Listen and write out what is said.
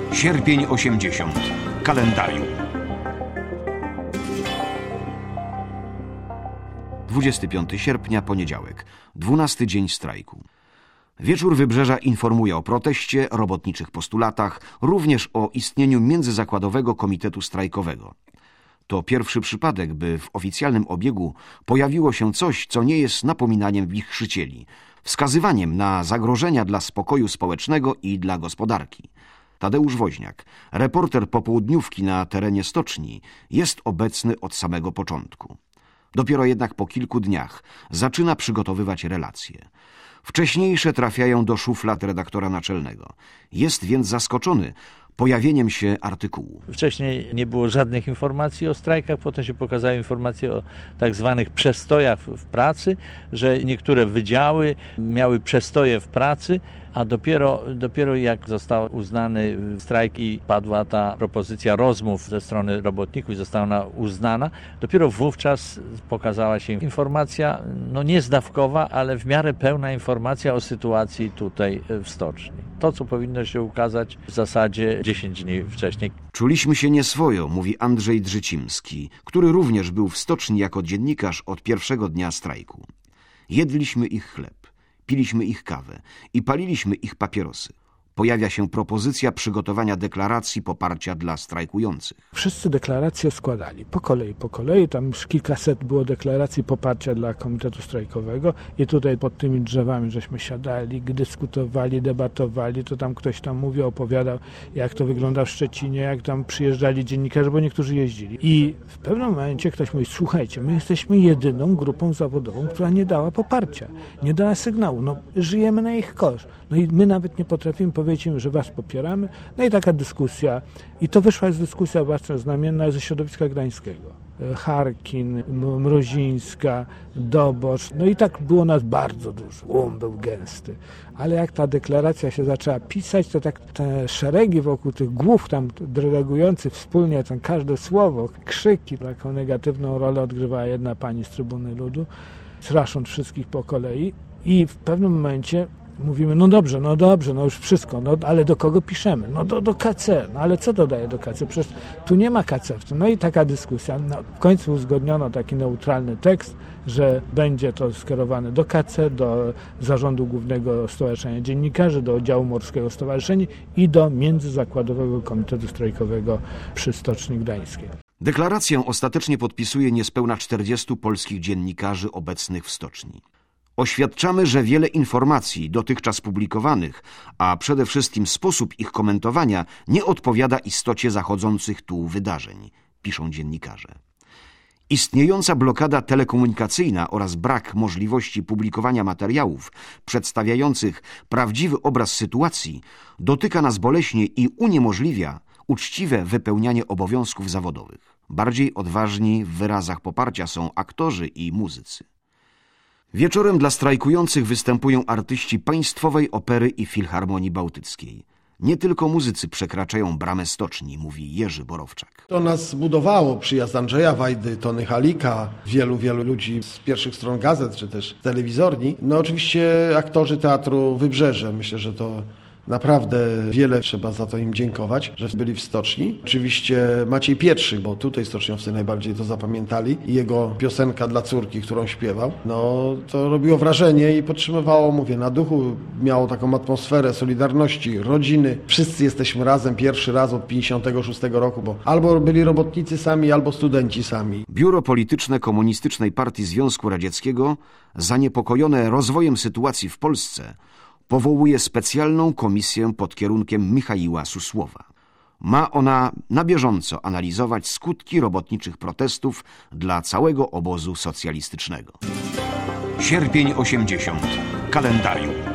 Sierpień 80. Kalendarium. 25 sierpnia, poniedziałek. 12 dzień strajku. Wieczór Wybrzeża informuje o proteście, robotniczych postulatach, również o istnieniu Międzyzakładowego Komitetu Strajkowego. To pierwszy przypadek, by w oficjalnym obiegu pojawiło się coś, co nie jest napominaniem wichrzycieli, wskazywaniem na zagrożenia dla spokoju społecznego i dla gospodarki. Tadeusz Woźniak, reporter popołudniówki na terenie stoczni, jest obecny od samego początku. Dopiero jednak po kilku dniach zaczyna przygotowywać relacje. Wcześniejsze trafiają do szuflad redaktora naczelnego. Jest więc zaskoczony pojawieniem się artykułu. Wcześniej nie było żadnych informacji o strajkach, potem się pokazały informacje o tak zwanych przestojach w pracy, że niektóre wydziały miały przestoje w pracy, a dopiero jak został uznany strajk i padła ta propozycja rozmów ze strony robotników i została ona uznana, dopiero wówczas pokazała się informacja, nie zdawkowa, ale w miarę pełna informacja o sytuacji tutaj w stoczni. To, co powinno się ukazać w zasadzie 10 dni wcześniej. Czuliśmy się nieswojo, mówi Andrzej Drzycimski, który również był w stoczni jako dziennikarz od pierwszego dnia strajku. Jedliśmy ich chleb, piliśmy ich kawę i paliliśmy ich papierosy. Pojawia się propozycja przygotowania deklaracji poparcia dla strajkujących. Wszyscy deklaracje składali po kolei. Tam już kilkaset było deklaracji poparcia dla Komitetu Strajkowego i tutaj pod tymi drzewami żeśmy siadali, dyskutowali, debatowali, to tam ktoś tam mówił, opowiadał, jak to wygląda w Szczecinie, jak tam przyjeżdżali dziennikarze, bo niektórzy jeździli. I w pewnym momencie ktoś mówi, słuchajcie, my jesteśmy jedyną grupą zawodową, która nie dała poparcia, nie dała sygnału, żyjemy na ich koszt. I my nawet nie potrafimy powiedzieć im, że was popieramy. I taka dyskusja. I to wyszła dyskusja bardzo znamienna ze środowiska gdańskiego. Harkin, Mrozińska, Dobocz. I tak było nas bardzo dużo. Był gęsty. Ale jak ta deklaracja się zaczęła pisać, to tak te szeregi wokół tych głów tam reagujących wspólnie, każde słowo, krzyki, taką negatywną rolę odgrywała jedna pani z Trybuny Ludu, strasząc wszystkich po kolei. I w pewnym momencie mówimy, no dobrze, już wszystko, ale do kogo piszemy? Do KC. Ale co dodaje do KC? Przecież tu nie ma KC w tym. I taka dyskusja. W końcu uzgodniono taki neutralny tekst, że będzie to skierowane do KC, do Zarządu Głównego Stowarzyszenia Dziennikarzy, do Oddziału Morskiego Stowarzyszenia i do Międzyzakładowego Komitetu Strajkowego przy Stoczni Gdańskiej. Deklarację ostatecznie podpisuje niespełna 40 polskich dziennikarzy obecnych w stoczni. Oświadczamy, że wiele informacji dotychczas publikowanych, a przede wszystkim sposób ich komentowania nie odpowiada istocie zachodzących tu wydarzeń, piszą dziennikarze. Istniejąca blokada telekomunikacyjna oraz brak możliwości publikowania materiałów przedstawiających prawdziwy obraz sytuacji dotyka nas boleśnie i uniemożliwia uczciwe wypełnianie obowiązków zawodowych. Bardziej odważni w wyrazach poparcia są aktorzy i muzycy. Wieczorem dla strajkujących występują artyści Państwowej Opery i Filharmonii Bałtyckiej. Nie tylko muzycy przekraczają bramę stoczni, mówi Jerzy Borowczak. To nas zbudowało przyjazd Andrzeja Wajdy, Tony Halika, wielu ludzi z pierwszych stron gazet czy też telewizorni. Oczywiście aktorzy Teatru Wybrzeże. Myślę, że to naprawdę wiele trzeba za to im dziękować, że byli w stoczni. Oczywiście Maciej Pietrzyk, bo tutaj stoczniowcy najbardziej to zapamiętali i jego piosenka dla córki, którą śpiewał, to robiło wrażenie i podtrzymywało, na duchu, miało taką atmosferę solidarności, rodziny. Wszyscy jesteśmy razem, pierwszy raz od 56 roku, bo albo byli robotnicy sami, albo studenci sami. Biuro Polityczne Komunistycznej Partii Związku Radzieckiego, zaniepokojone rozwojem sytuacji w Polsce, powołuje specjalną komisję pod kierunkiem Michaiła Susłowa. Ma ona na bieżąco analizować skutki robotniczych protestów dla całego obozu socjalistycznego. Sierpień 80. Kalendarium.